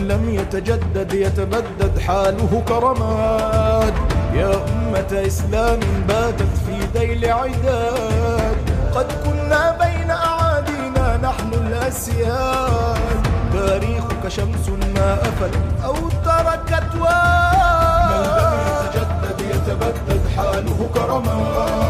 لم يتجدد يتبدد حاله كرماد. يا أمة إسلام باتت في ذيل عداد، قد كنا بين أعادينا نحن الأسياد. تاريخك شمس ما أفلت أو تركت واد، من لم يتجدد يتبدد حاله كرماد.